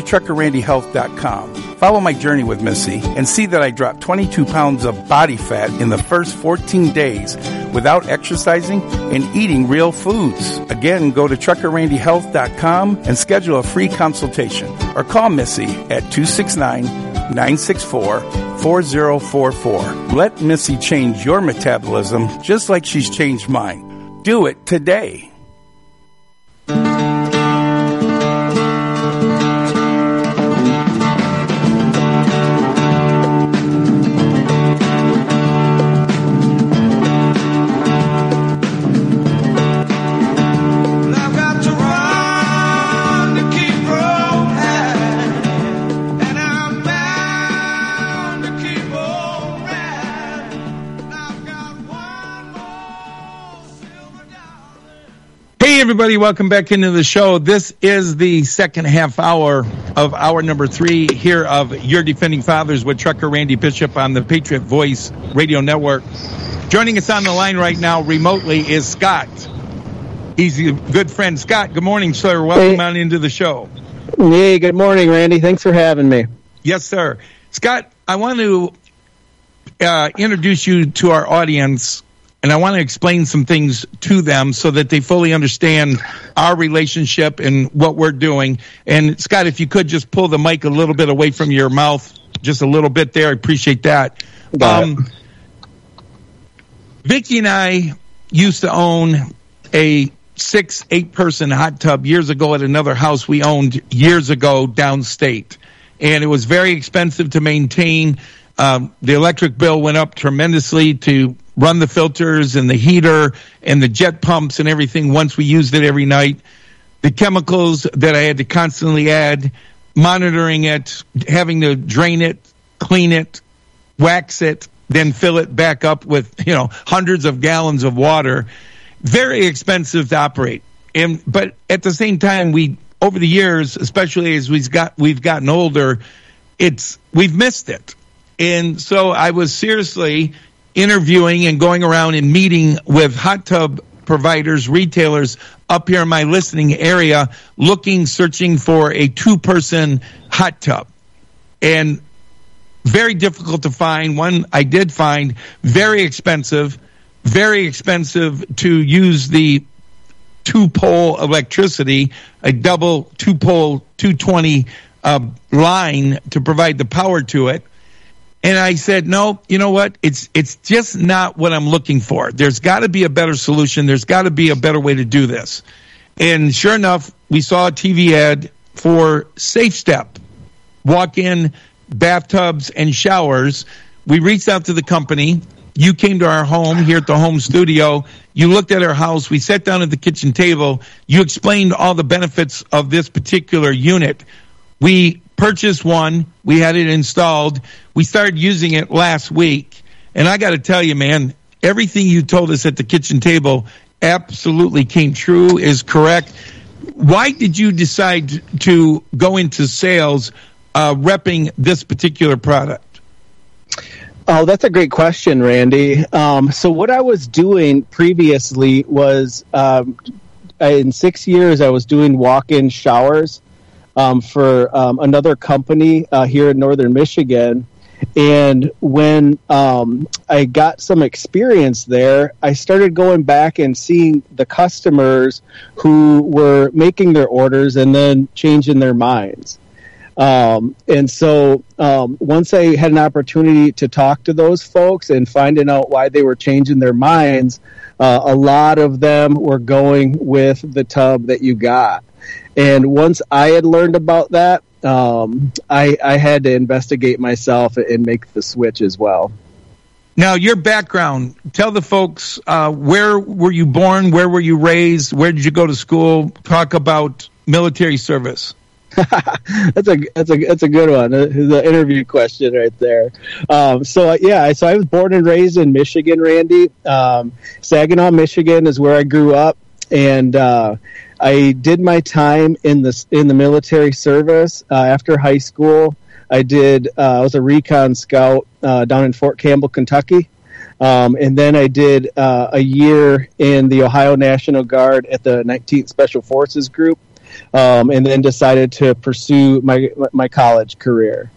TruckerRandyHealth.com. Follow my journey with Missy and see that I dropped 22 pounds of body fat in the first 14 days without exercising and eating real foods. Again, go to TruckerRandyHealth.com and schedule a free consultation or call Missy at 269-964-4044. Let Missy change your metabolism just like she's changed mine. Do it today. Everybody, welcome back into the show. This is the second half hour of hour number 3 here of Your Defending Fathers with Trucker Randy Bishop on the Patriot Voice Radio Network. Joining us on the line right now remotely is Scott. He's a good friend. Scott, good morning, sir. Welcome on into the show. Hey, good morning, Randy. Thanks for having me. Yes, sir. Scott, I want to introduce you to our audience. And I want to explain some things to them so that they fully understand our relationship and what we're doing. And, Scott, if you could just pull the mic a little bit away from your mouth, just a little bit there, I appreciate that. Vicki and I used to own a 8-person hot tub years ago at another house we owned years ago downstate. And it was very expensive to maintain. The electric bill went up tremendously to run the filters and the heater and the jet pumps and everything once we used it every night. The chemicals that I had to constantly add, monitoring it, having to drain it, clean it, wax it, then fill it back up with, hundreds of gallons of water. Very expensive to operate. But at the same time, over the years, especially as we've gotten older, we've missed it. And so I was seriously interviewing and going around and meeting with hot tub providers, retailers up here in my listening area, searching for a 2-person hot tub. And very difficult to find. One I did find very expensive to use the 2-pole electricity, a double 2-pole 220 line to provide the power to it. And I said, no, you know what? It's just not what I'm looking for. There's got to be a better solution. There's got to be a better way to do this. And sure enough, we saw a TV ad for Safe Step, walk-in bathtubs and showers. We reached out to the company. You came to our home here at the home studio. You looked at our house. We sat down at the kitchen table. You explained all the benefits of this particular unit. We purchased one. We had it installed. We started using it last week. And I got to tell you, man, everything you told us at the kitchen table absolutely came true, is correct. Why did you decide to go into sales repping this particular product? Oh, that's a great question, Randy. So what I was doing previously was, in 6 years, I was doing walk-in showers for another company here in northern Michigan. And when I got some experience there, I started going back and seeing the customers who were making their orders and then changing their minds. And so once I had an opportunity to talk to those folks and finding out why they were changing their minds, a lot of them were going with the tub that you got. And once I had learned about that, I had to investigate myself and make the switch as well. Now, your background, tell the folks, where were you born? Where were you raised? Where did you go to school? Talk about military service. That's a good one. The interview question right there. So I was born and raised in Michigan, Randy. Saginaw, Michigan is where I grew up, and I did my time in the military service after high school. I was a recon scout down in Fort Campbell, Kentucky. And then I did a year in the Ohio National Guard at the 19th Special Forces Group. and then decided to pursue my college career.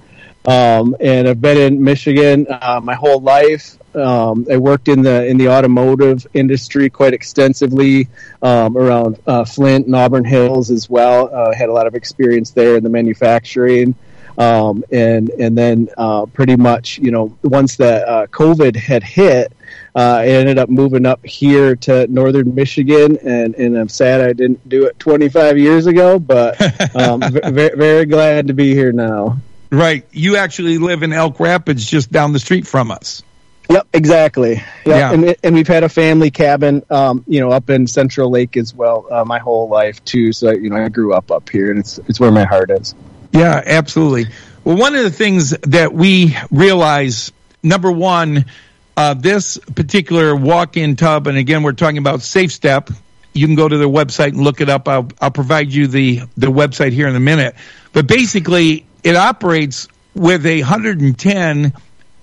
And I've been in Michigan my whole life. I worked in the automotive industry quite extensively around Flint and Auburn Hills as well. I had a lot of experience there in the manufacturing. And then pretty much, once the COVID had hit, I ended up moving up here to northern Michigan, and I'm sad I didn't do it 25 years ago, but very, very glad to be here now. Right. You actually live in Elk Rapids, just down the street from us. Yep, exactly. Yep. Yeah. And we've had a family cabin, up in Central Lake as well, my whole life too. So, I grew up here, and it's where my heart is. Yeah, absolutely. Well, one of the things that we realize, number one, this particular walk-in tub, and again, we're talking about SafeStep. You can go to their website and look it up. I'll provide you the website here in a minute. But basically, it operates with a 110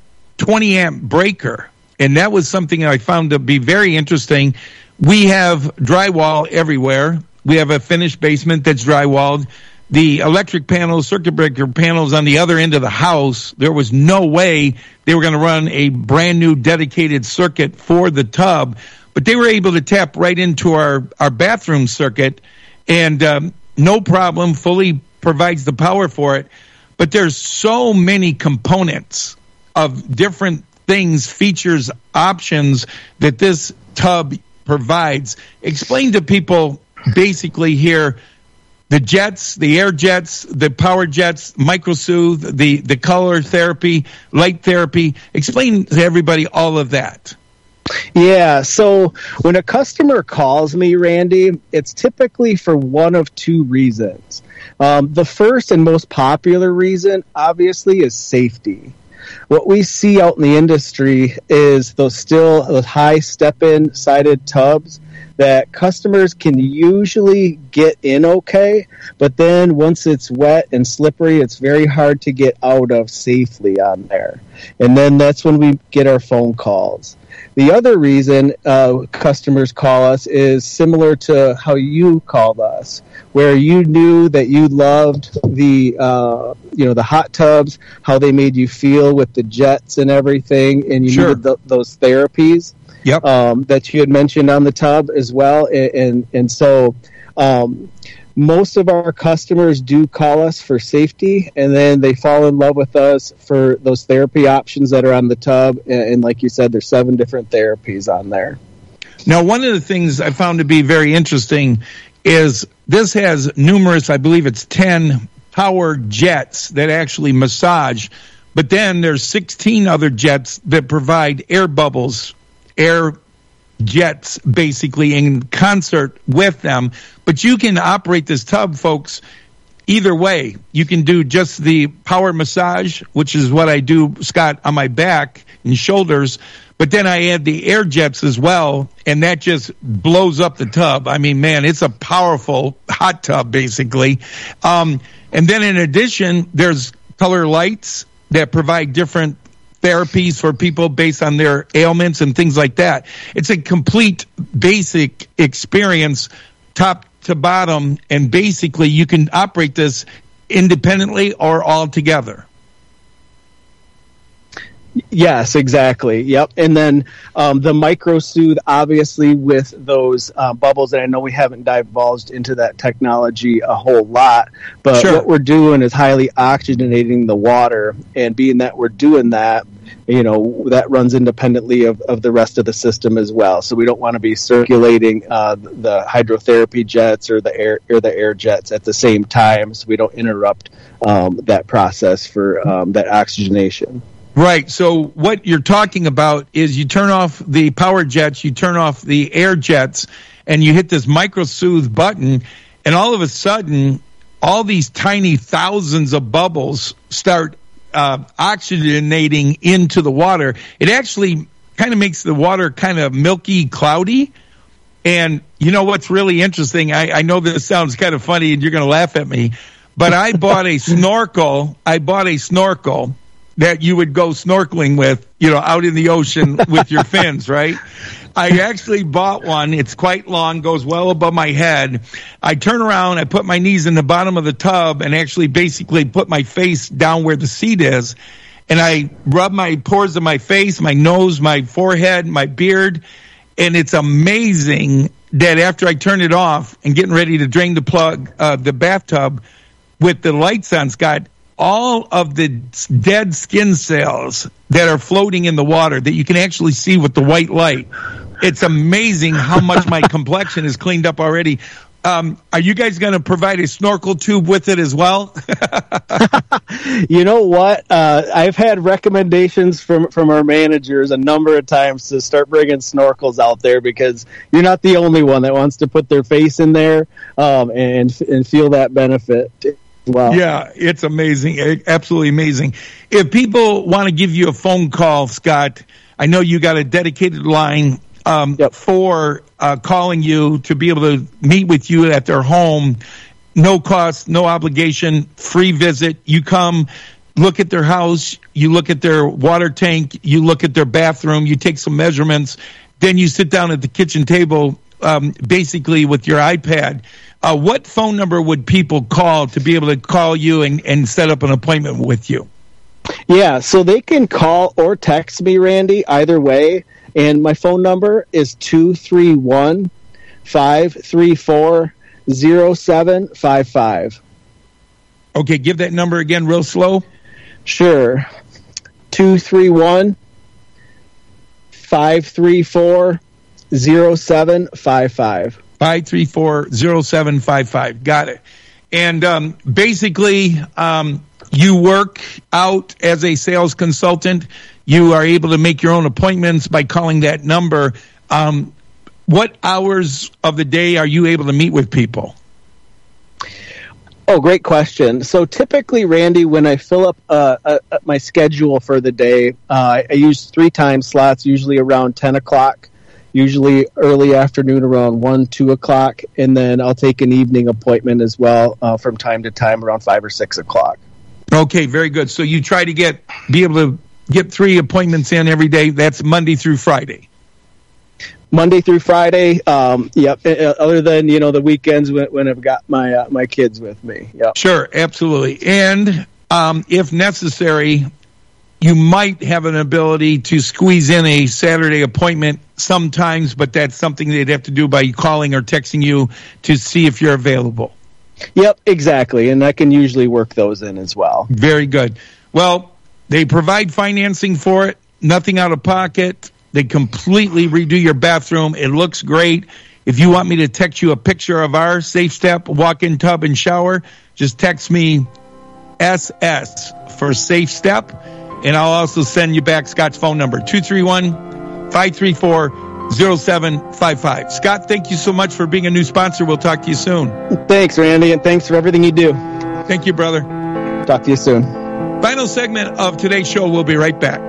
20-amp breaker, and that was something I found to be very interesting. We have drywall everywhere. We have a finished basement that's drywalled. The electric panels, circuit breaker panels on the other end of the house, there was no way they were going to run a brand new dedicated circuit for the tub, but they were able to tap right into our bathroom circuit, and no problem, fully provides the power for it. But there's so many components of different things, features, options that this tub provides. Explain to people basically here the jets, the air jets, the power jets, microsoothe, the color therapy, light therapy. Explain to everybody all of that. Yeah, so when a customer calls me, Randy, it's typically for one of two reasons. The first and most popular reason, obviously, is safety. What we see out in the industry is those high step-in sided tubs that customers can usually get in okay, but then once it's wet and slippery, it's very hard to get out of safely on there. And then that's when we get our phone calls. The other reason customers call us is similar to how you called us, where you knew that you loved the hot tubs, how they made you feel with the jets and everything, and you Sure. needed those therapies. Yep. That you had mentioned on the tub as well. And so most of our customers do call us for safety, and then they fall in love with us for those therapy options that are on the tub. And like you said, there's 7 different therapies on there. Now, one of the things I found to be very interesting is this has numerous, I believe it's 10 power jets that actually massage, but then there's 16 other jets that provide air bubbles, air jets basically in concert with them. But you can operate this tub, folks, either way. You can do just the power massage, which is what I do, Scott, on my back and shoulders. But then I add the air jets as well, and that just blows up the tub. I mean, man, it's a powerful hot tub, basically. And then in addition, there's color lights that provide different therapies for people based on their ailments and things like that. It's a complete basic experience, top to bottom, and basically you can operate this independently or all together. Yes, exactly. Yep. And then the MicroSoothe, obviously, with those bubbles, and I know we haven't divulged into that technology a whole lot, but Sure. What we're doing is highly oxygenating the water, and being that we're doing that, that runs independently of the rest of the system as well. So we don't want to be circulating the hydrotherapy jets or the air jets at the same time, so we don't interrupt that process for that oxygenation. Right. So what you're talking about is you turn off the power jets, you turn off the air jets, and you hit this MicroSoothe button, and all of a sudden, all these tiny thousands of bubbles start oxygenating into the water. It actually kind of makes the water kind of milky, cloudy. And you know what's really interesting? I know this sounds kind of funny and you're going to laugh at me, but I bought a snorkel. that you would go snorkeling with, out in the ocean with your fins, right? I actually bought one. It's quite long, goes well above my head. I turn around, I put my knees in the bottom of the tub and actually basically put my face down where the seat is. And I rub my pores of my face, my nose, my forehead, my beard. And it's amazing that after I turn it off and getting ready to drain the plug, the bathtub with the lights on, Scott, all of the dead skin cells that are floating in the water that you can actually see with the white light. It's amazing how much my complexion is cleaned up already. Are you guys going to provide a snorkel tube with it as well? You know what? I've had recommendations from our managers a number of times to start bringing snorkels out there, because you're not the only one that wants to put their face in there and feel that benefit. Wow. Yeah, it's amazing. Absolutely amazing. If people want to give you a phone call, Scott, I know you got a dedicated line for calling you to be able to meet with you at their home. No cost, no obligation, free visit. You come, look at their house, you look at their water tank, you look at their bathroom, you take some measurements, then you sit down at the kitchen table, basically with your iPad. What phone number would people call to be able to call you and set up an appointment with you? Yeah, so they can call or text me, Randy, either way. And my phone number is 231-534-0755. Okay, give that number again real slow. Sure. 231-534-0755. 534-0755. Got it. And basically, you work out as a sales consultant. You are able to make your own appointments by calling that number. What hours of the day are you able to meet with people? Oh, great question. So typically, Randy, when I fill up my schedule for the day, I use 3 time slots, usually around 10 o'clock. Usually early afternoon around 1, 2 o'clock, and then I'll take an evening appointment as well from time to time around 5 or 6 o'clock. Okay, very good. So you try to be able to get 3 appointments in every day. That's Monday through Friday. Monday through Friday. Yep. Other than the weekends when I've got my kids with me. Yep. Sure, absolutely. And if necessary, you might have an ability to squeeze in a Saturday appointment sometimes, but that's something they'd have to do by calling or texting you to see if you're available. Yep, exactly. And I can usually work those in as well. Very good. Well, they provide financing for it, nothing out of pocket. They completely redo your bathroom. It looks great. If you want me to text you a picture of our Safe Step walk-in tub and shower, just text me SS for Safe Step. And I'll also send you back Scott's phone number, 231-534-0755. Scott, thank you so much for being a new sponsor. We'll talk to you soon. Thanks, Randy, and thanks for everything you do. Thank you, brother. Talk to you soon. Final segment of today's show. We'll be right back.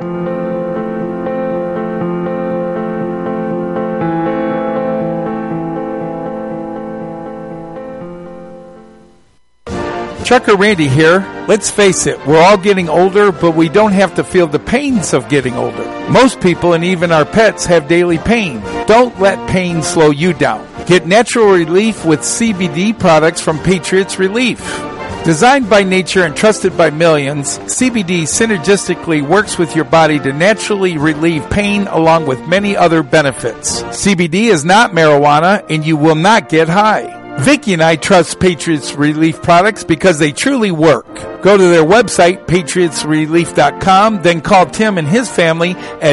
Trucker Randy here. Let's face it, we're all getting older, but we don't have to feel the pains of getting older. Most people and even our pets have daily pain. Don't let pain slow you down. Get natural relief with CBD products from Patriots Relief. Designed by nature and trusted by millions, CBD synergistically works with your body to naturally relieve pain along with many other benefits. CBD is not marijuana and you will not get high. Vicki and I trust Patriots Relief products because they truly work. Go to their website, patriotsrelief.com, then call Tim and his family at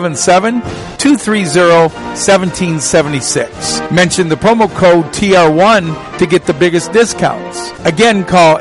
877-230-1776. Mention the promo code TR1 to get the biggest discounts. Again, call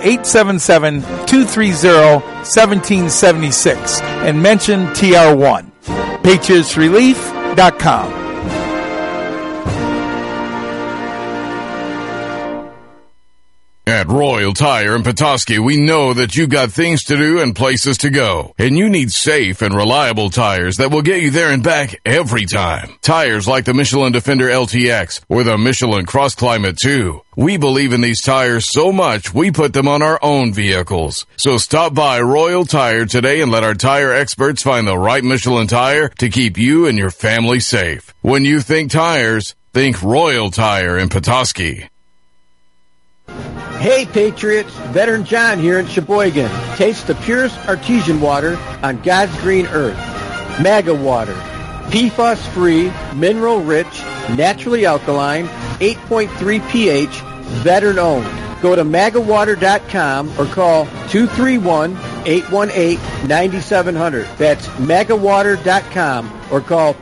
877-230-1776 and mention TR1. patriotsrelief.com. At Royal Tire in Petoskey, we know that you got things to do and places to go, and you need safe and reliable tires that will get you there and back every time. Tires like the Michelin Defender LTX or the Michelin Cross Climate 2. We believe in these tires so much, we put them on our own vehicles. So stop by Royal Tire today and let our tire experts find the right Michelin tire to keep you and your family safe. When you think tires, think Royal Tire in Petoskey. Hey Patriots, Veteran John here in Sheboygan. Taste the purest artesian water on God's green earth. Maga water. PFAS-free, mineral-rich, naturally alkaline, 8.3 pH, veteran-owned. Go to magawater.com or call 231-818-9700. That's magawater.com or call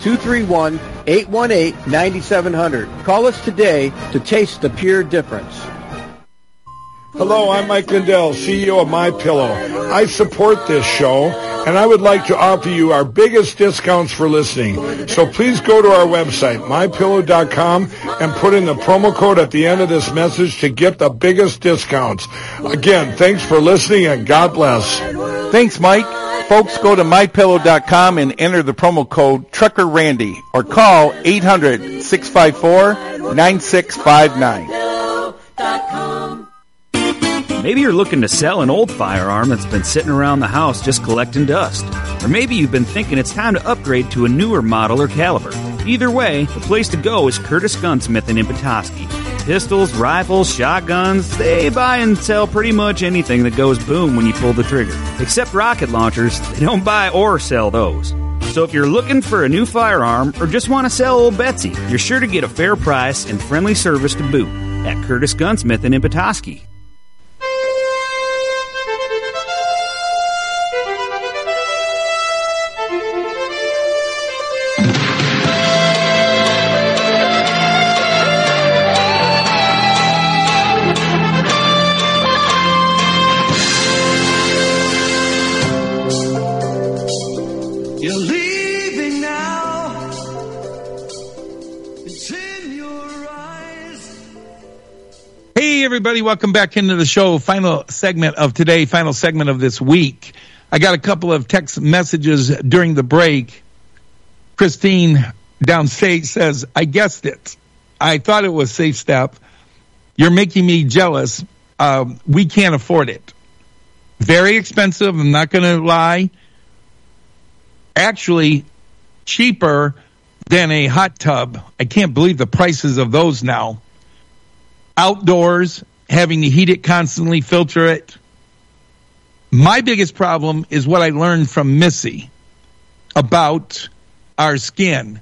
231-818-9700. Call us today to taste the pure difference. Hello, I'm Mike Lindell, CEO of MyPillow. I support this show, and I would like to offer you our biggest discounts for listening. So please go to our website, mypillow.com, and put in the promo code at the end of this message to get the biggest discounts. Again, thanks for listening, and God bless. Thanks, Mike. Folks, go to mypillow.com and enter the promo code Trucker Randy or call 800-654-9659. Maybe you're looking to sell an old firearm that's been sitting around the house just collecting dust. Or maybe you've been thinking it's time to upgrade to a newer model or caliber. Either way, the place to go is Curtis Gunsmith in Petoskey. Pistols, rifles, shotguns, they buy and sell pretty much anything that goes boom when you pull the trigger. Except rocket launchers, they don't buy or sell those. So if you're looking for a new firearm or just want to sell old Betsy, you're sure to get a fair price and friendly service to boot at Curtis Gunsmith in Petoskey. Everybody, welcome back into the show. Final segment of today, final segment of this week. I got a couple of text messages during the break. Christine downstate says, I guessed it. I thought it was Safe Step. You're making me jealous. We can't afford it. Very expensive, I'm not going to lie. Actually, cheaper than a hot tub. I can't believe the prices of those now. Outdoors, having to heat it constantly, filter it. My biggest problem is what I learned from Missy about our skin.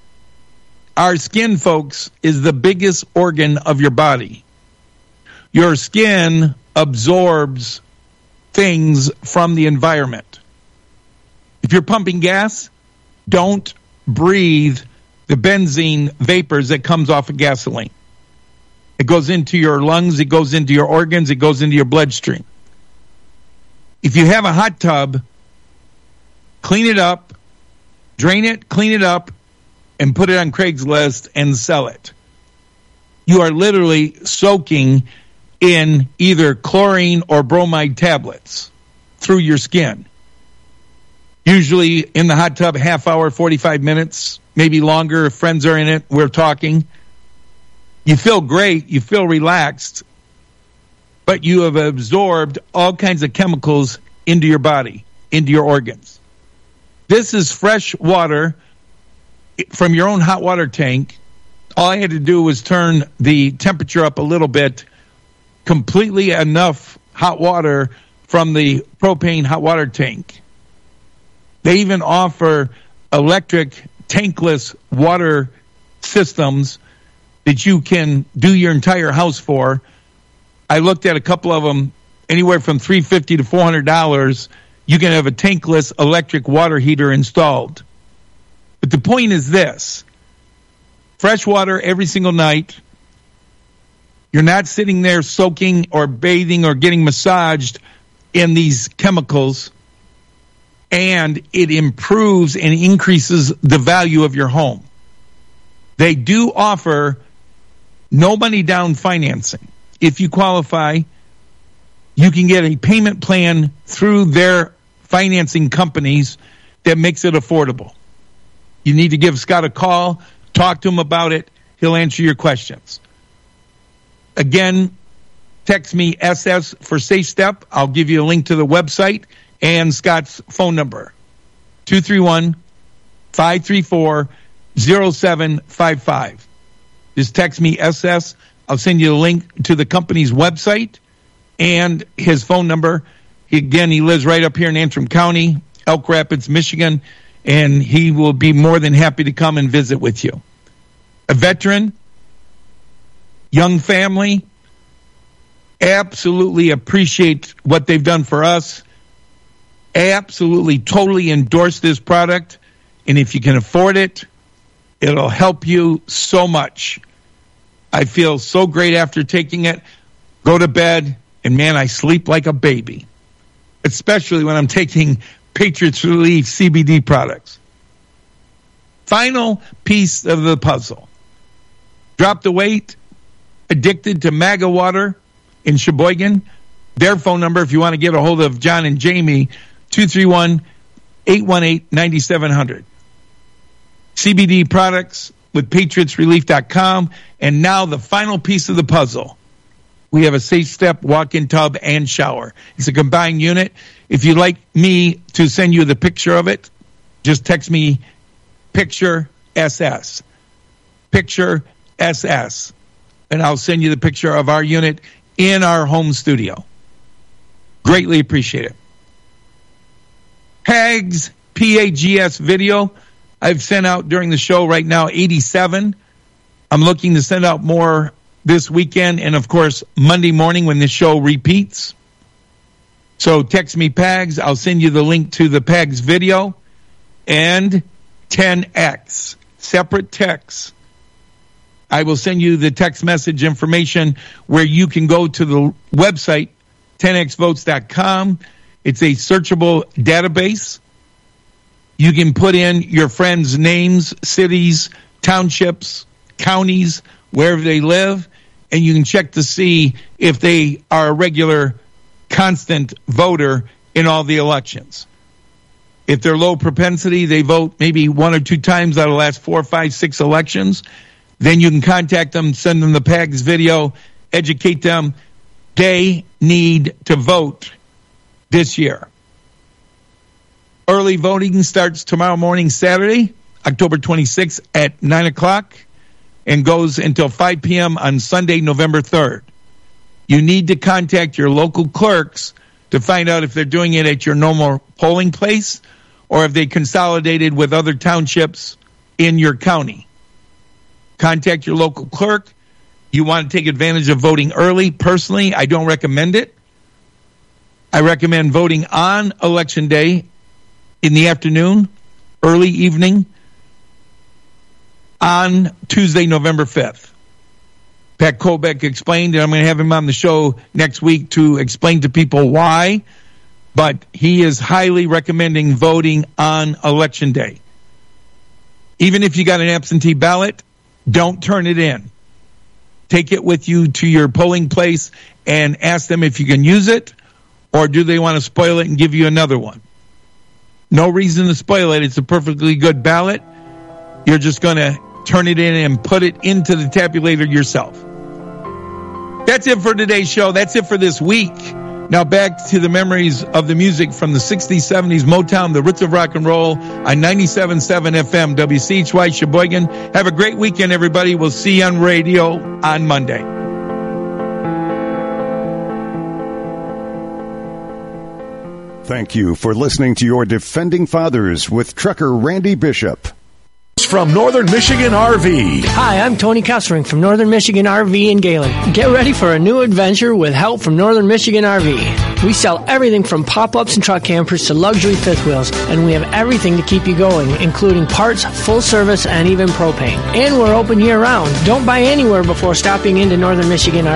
Our skin, folks, is the biggest organ of your body. Your skin absorbs things from the environment. If you're pumping gas, don't breathe the benzene vapors that comes off of gasoline. It goes into your lungs, it goes into your organs, it goes into your bloodstream. If you have a hot tub, clean it up, drain it, clean it up, and put it on Craigslist and sell it. You are literally soaking in either chlorine or bromide tablets through your skin. Usually in the hot tub, half hour, 45 minutes, maybe longer. If friends are in it, we're talking. You feel great, you feel relaxed, but you have absorbed all kinds of chemicals into your body, into your organs. This is fresh water from your own hot water tank. All I had to do was turn the temperature up a little bit, completely enough hot water from the propane hot water tank. They even offer electric tankless water systems that you can do your entire house for. I looked at a couple of them, anywhere from $350 to $400. You can have a tankless electric water heater installed. But the point is this: fresh water every single night. You're not sitting there soaking or bathing or getting massaged in these chemicals, and it improves and increases the value of your home. They do offer no money down financing. If you qualify, you can get a payment plan through their financing companies that makes it affordable. You need to give Scott a call, talk to him about it. He'll answer your questions. Again, text me SS for Safe Step. I'll give you a link to the website and Scott's phone number, 231-534-0755. Just text me SS. I'll send you a link to the company's website and his phone number. Again, he lives right up here in Antrim County, Elk Rapids, Michigan, and he will be more than happy to come and visit with you. A veteran, young family, absolutely appreciate what they've done for us. Absolutely, totally endorse this product. And if you can afford it, it'll help you so much. I feel so great after taking it. Go to bed, and man, I sleep like a baby, especially when I'm taking Patriots Relief CBD products. Final piece of the puzzle. Drop the weight, addicted to MAGA water in Sheboygan. Their phone number, if you want to get a hold of John and Jamie, 231-818-9700. CBD products with PatriotsRelief.com. And now the final piece of the puzzle. We have a Safe Step walk-in tub and shower. It's a combined unit. If you'd like me to send you the picture of it, just text me picture SS. Picture SS. And I'll send you the picture of our unit in our home studio. Greatly appreciate it. PAGS, P-A-G-S video. I've sent out during the show right now 87. I'm looking to send out more this weekend and, of course, Monday morning when this show repeats. So text me PAGS. I'll send you the link to the PAGS video. And 10X, separate texts. I will send you the text message information where you can go to the website, 10xvotes.com. It's a searchable database. You can put in your friends' names, cities, townships, counties, wherever they live, and you can check to see if they are a regular, constant voter in all the elections. If they're low propensity, they vote maybe 1 or 2 times out of the last 4, 5, 6 elections, then you can contact them, send them the PAGS video, educate them. They need to vote this year. Early voting starts tomorrow morning, Saturday, October 26th at 9 o'clock and goes until 5 p.m. on Sunday, November 3rd. You need to contact your local clerks to find out if they're doing it at your normal polling place or if they consolidated with other townships in your county. Contact your local clerk. You want to take advantage of voting early. Personally, I don't recommend it. I recommend voting on Election Day in the afternoon, early evening, on Tuesday, November 5th. Pat Kobeck explained, and I'm going to have him on the show next week to explain to people why, but he is highly recommending voting on Election Day. Even if you got an absentee ballot, don't turn it in. Take it with you to your polling place and ask them if you can use it, or do they want to spoil it and give you another one? No reason to spoil it. It's a perfectly good ballot. You're just going to turn it in and put it into the tabulator yourself. That's it for today's show. That's it for this week. Now back to the memories of the music from the 60s, 70s, Motown, the roots of rock and roll on 97.7 FM, WCHY Sheboygan. Have a great weekend, everybody. We'll see you on radio on Monday. Thank you for listening to your Defending Fathers with Trucker Randy Bishop. From Northern Michigan RV. Hi, I'm Tony Kessering from Northern Michigan RV in Galen. Get ready for a new adventure with help from Northern Michigan RV. We sell everything from pop-ups and truck campers to luxury fifth wheels, and we have everything to keep you going, including parts, full service, and even propane. And we're open year-round. Don't buy anywhere before stopping into Northern Michigan RV.